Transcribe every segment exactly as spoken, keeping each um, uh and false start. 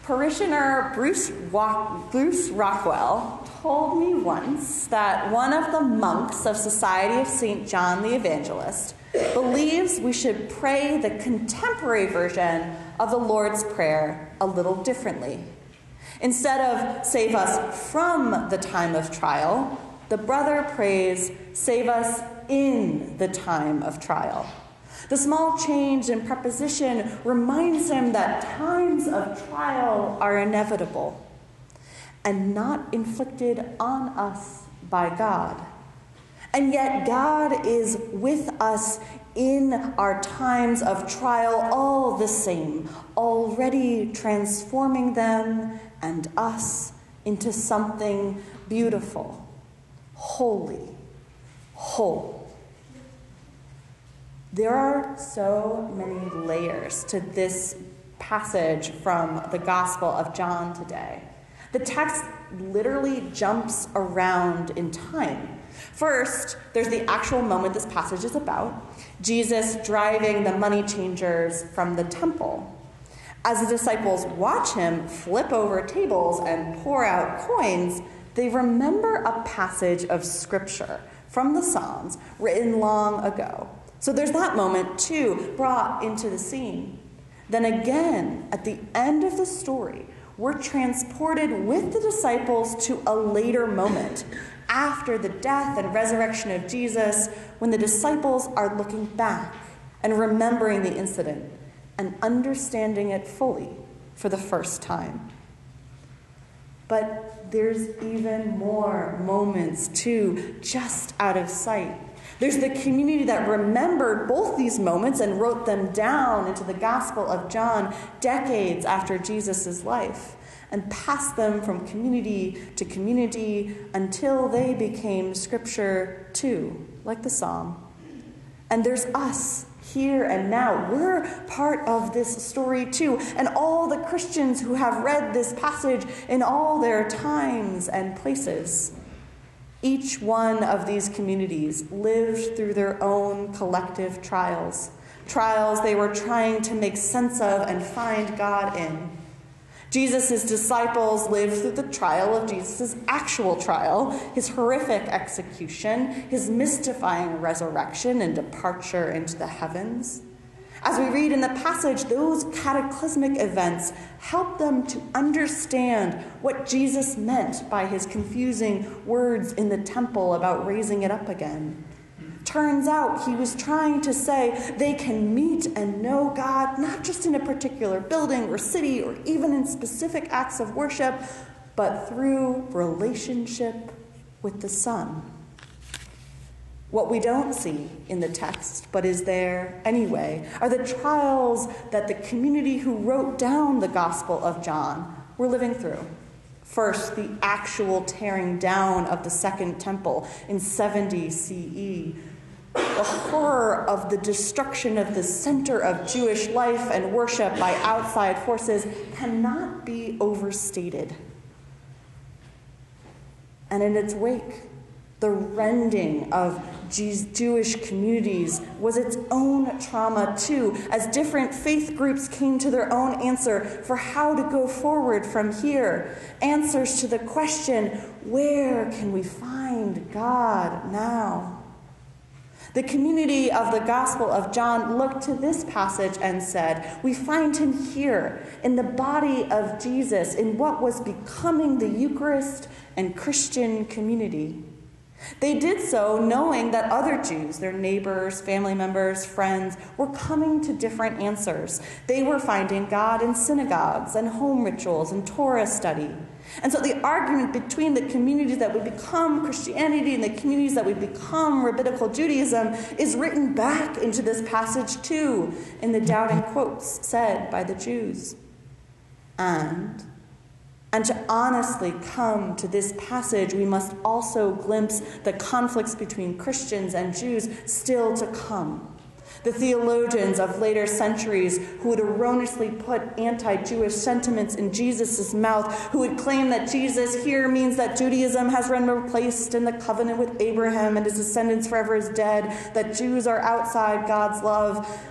Parishioner Bruce, Wa- Bruce Rockwell told me once that one of the monks of Society of Saint John the Evangelist believes we should pray the contemporary version of the Lord's Prayer a little differently. Instead of "save us from the time of trial," the brother prays, "save us in the time of trial." The small change in preposition reminds him that times of trial are inevitable and not inflicted on us by God. And yet God is with us in our times of trial all the same, already transforming them and us into something beautiful, holy, whole. There are so many layers to this passage from the Gospel of John today. The text literally jumps around in time. First, there's the actual moment this passage is about, Jesus driving the money changers from the temple. As the disciples watch him flip over tables and pour out coins, they remember a passage of Scripture from the Psalms written long ago. So there's that moment, too, brought into the scene. Then again, at the end of the story, we're transported with the disciples to a later moment, after the death and resurrection of Jesus, when the disciples are looking back and remembering the incident and understanding it fully for the first time. But there's even more moments, too, just out of sight. There's the community that remembered both these moments and wrote them down into the Gospel of John decades after Jesus' life and passed them from community to community until they became Scripture too, like the Psalm. And there's us here and now. We're part of this story too. And all the Christians who have read this passage in all their times and places. Each one of these communities lived through their own collective trials, trials they were trying to make sense of and find God in. Jesus' disciples lived through the trial of Jesus' actual trial, his horrific execution, his mystifying resurrection and departure into the heavens. As we read in the passage, those cataclysmic events help them to understand what Jesus meant by his confusing words in the temple about raising it up again. Turns out he was trying to say they can meet and know God not just in a particular building or city or even in specific acts of worship, but through relationship with the Son. What we don't see in the text, but is there anyway, are the trials that the community who wrote down the Gospel of John were living through. First, the actual tearing down of the Second Temple in seventy C E. The horror of the destruction of the center of Jewish life and worship by outside forces cannot be overstated. And in its wake, the rending of Jewish communities was its own trauma too, as different faith groups came to their own answer for how to go forward from here. Answers to the question, where can we find God now? The community of the Gospel of John looked to this passage and said, we find him here in the body of Jesus, in what was becoming the Eucharist and Christian community. They did so knowing that other Jews, their neighbors, family members, friends, were coming to different answers. They were finding God in synagogues and home rituals and Torah study. And so the argument between the communities that would become Christianity and the communities that would become Rabbinical Judaism is written back into this passage too, in the doubting quotes said by the Jews. And And to honestly come to this passage, we must also glimpse the conflicts between Christians and Jews still to come. The theologians of later centuries who would erroneously put anti-Jewish sentiments in Jesus' mouth, who would claim that Jesus here means that Judaism has been replaced in the covenant with Abraham and his descendants forever is dead, that Jews are outside God's love.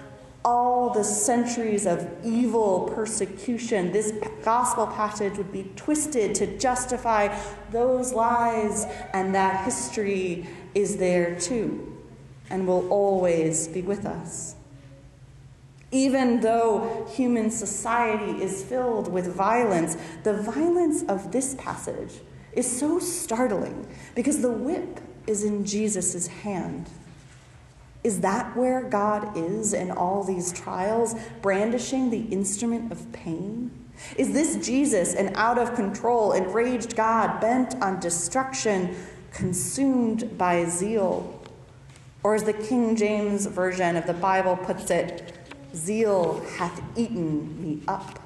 all the centuries of evil persecution, this gospel passage would be twisted to justify those lies, and that history is there too and will always be with us. Even though human society is filled with violence, the violence of this passage is so startling because the whip is in Jesus' hand. Is that where God is in all these trials, brandishing the instrument of pain? Is this Jesus, an out-of-control, enraged God bent on destruction, consumed by zeal? Or as the King James Version of the Bible puts it, zeal hath eaten me up.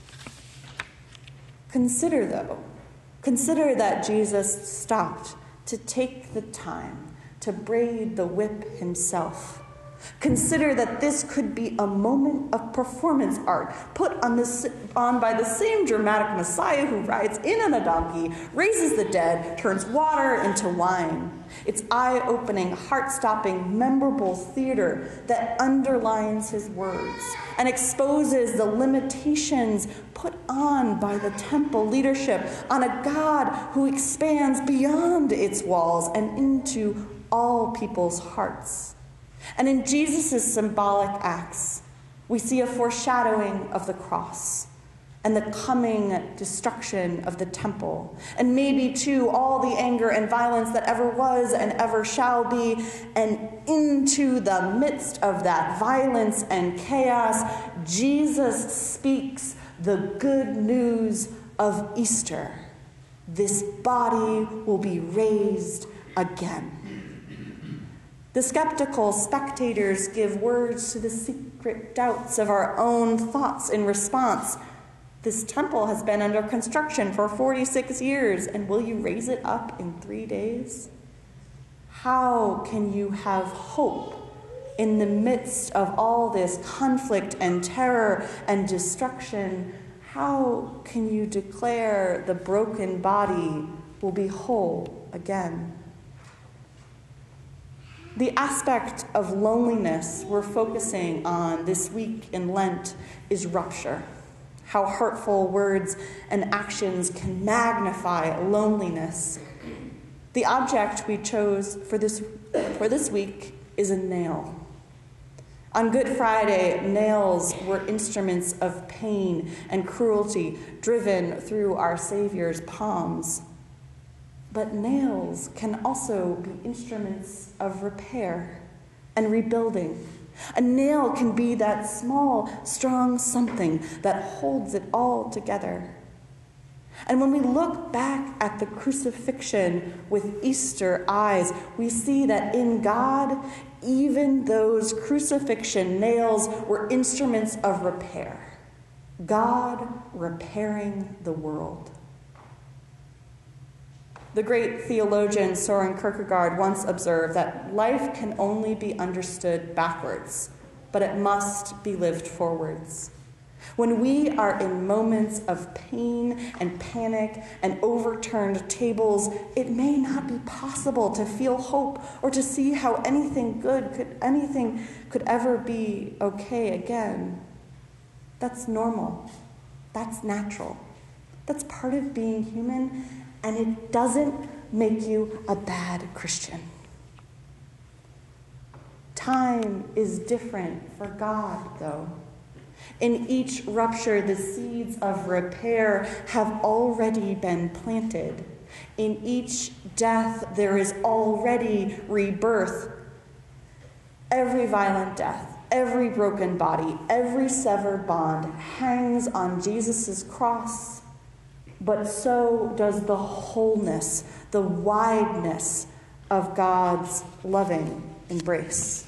Consider, though, consider that Jesus stopped to take the time to braid the whip himself. Consider that this could be a moment of performance art put on, this, on by the same dramatic Messiah who rides in on a donkey, raises the dead, turns water into wine. It's eye-opening, heart-stopping, memorable theater that underlines his words and exposes the limitations put on by the temple leadership on a God who expands beyond its walls and into all people's hearts. And in Jesus' symbolic acts, we see a foreshadowing of the cross and the coming destruction of the temple, and maybe, too, all the anger and violence that ever was and ever shall be. And into the midst of that violence and chaos, Jesus speaks the good news of Easter. This body will be raised again. The skeptical spectators give words to the secret doubts of our own thoughts in response. This temple has been under construction for forty-six years, and will you raise it up in three days? How can you have hope in the midst of all this conflict and terror and destruction? How can you declare the broken body will be whole again? The aspect of loneliness we're focusing on this week in Lent is rupture. How hurtful words and actions can magnify loneliness. The object we chose for this, for this week is a nail. On Good Friday, nails were instruments of pain and cruelty driven through our Savior's palms. But nails can also be instruments of repair and rebuilding. A nail can be that small, strong something that holds it all together. And when we look back at the crucifixion with Easter eyes, we see that in God, even those crucifixion nails were instruments of repair. God repairing the world. The great theologian Soren Kierkegaard once observed that life can only be understood backwards, but it must be lived forwards. When we are in moments of pain and panic and overturned tables, it may not be possible to feel hope or to see how anything good could anything could ever be okay again. That's normal. That's natural. That's part of being human. And it doesn't make you a bad Christian. Time is different for God, though. In each rupture, the seeds of repair have already been planted. In each death, there is already rebirth. Every violent death, every broken body, every severed bond hangs on Jesus' cross. But so does the wholeness, the wideness of God's loving embrace.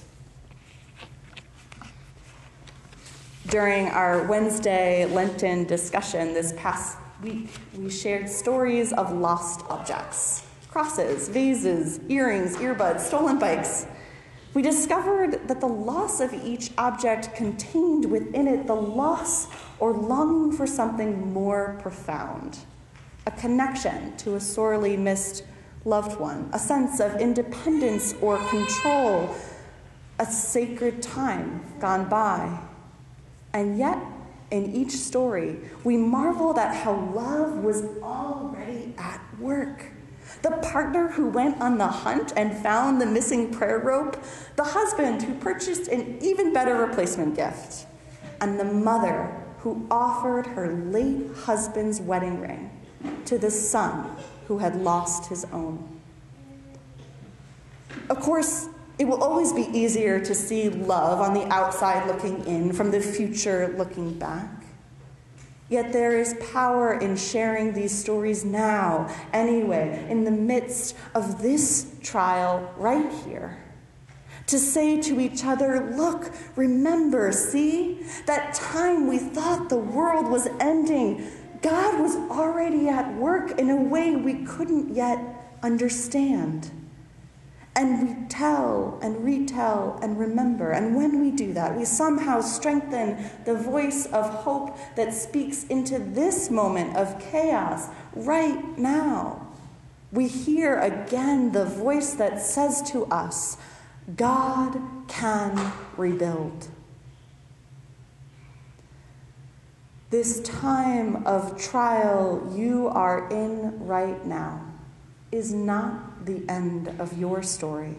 During our Wednesday Lenten discussion this past week, we shared stories of lost objects, crosses, vases, earrings, earbuds, stolen bikes. We discovered that the loss of each object contained within it the loss or longing for something more profound, a connection to a sorely missed loved one, a sense of independence or control, a sacred time gone by. And yet, in each story, we marveled at how love was already at work. The partner who went on the hunt and found the missing prayer rope, the husband who purchased an even better replacement gift, and the mother who offered her late husband's wedding ring to the son who had lost his own. Of course, it will always be easier to see love on the outside looking in, from the future looking back. Yet there is power in sharing these stories now, anyway, in the midst of this trial right here. To say to each other, look, remember, see, that time we thought the world was ending, God was already at work in a way we couldn't yet understand. And we tell and retell and remember. And when we do that, we somehow strengthen the voice of hope that speaks into this moment of chaos right now. We hear again the voice that says to us, God can rebuild. This time of trial you are in right now is not the end of your story,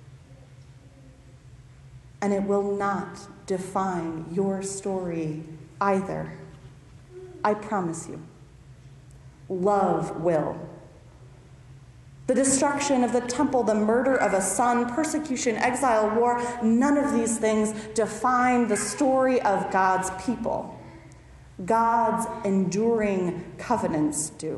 and it will not define your story either. I promise you. Love will. The destruction of the temple, the murder of a son, persecution, exile, war, none of these things define the story of God's people. God's enduring covenants do.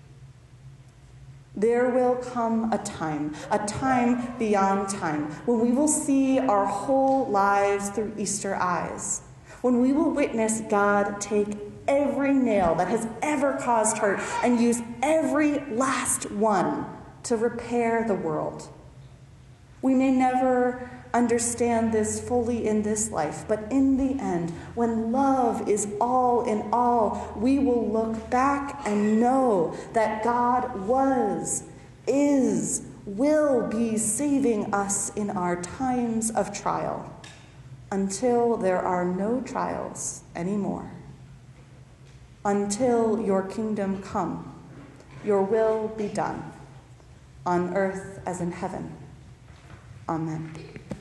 There will come a time, a time beyond time, when we will see our whole lives through Easter eyes, when we will witness God take every nail that has ever caused hurt and use every last one to repair the world. We may never understand this fully in this life, but in the end, when love is all in all, we will look back and know that God was, is, will be saving us in our times of trial until there are no trials anymore. Until your kingdom come, your will be done, on earth as in heaven. Amen.